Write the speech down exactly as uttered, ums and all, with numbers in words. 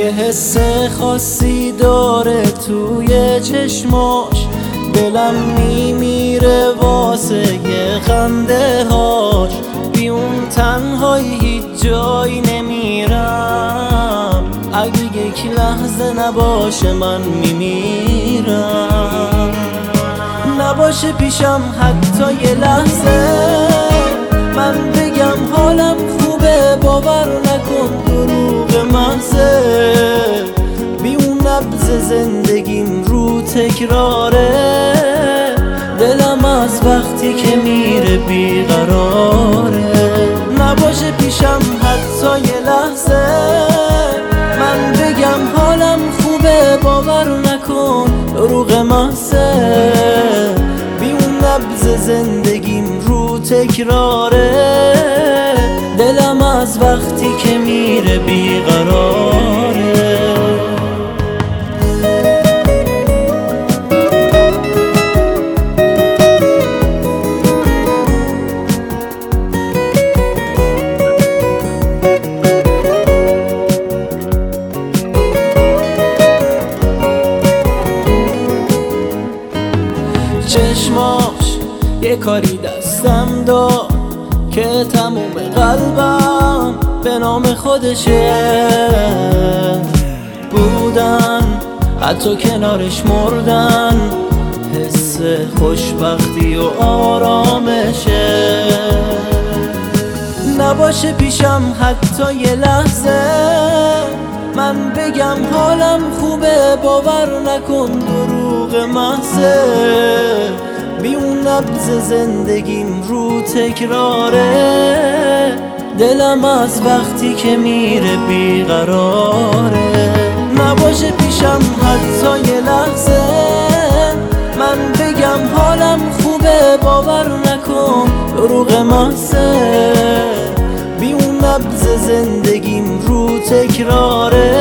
یه حس خاصی داره توی چشماش، دلم میمیره واسه یه خنده هاش. بی اون تنهایی هیچ جایی نمیرم، اگه یک لحظه نباشه من میمیرم. نباشه پیشم حتی یه لحظه، من بگم حالم خوبه باور نکن دروغ محضه. بی اون نبض زندگیم رو تکراره، دلم از وقتی که میره بیقراره. نباشه پیشم حتی یه لحظه، من بگم حالم خوبه باور نکن دروغ محضه. بی اون نبض زندگیم رو تکراره، دلم از وقتی که میره بیقراره. چشماش یه کاری دستم داد که تموم قلبم به نام خودشه. بودن حتی کنارش مردن، حس خوشبختی و آرامشه. نباشه پیشم حتی یه لحظه، من بگم حالم خوبه باور نکن دروغ محضه. بی اون نبض زندگیم رو تکراره، دلم از وقتی که میره بیقراره. نباشه پیشم حتی یه لحظه، من بگم حالم خوبه باور نکن دروغ محضه. بی اون نبض زندگیم رو تکراره،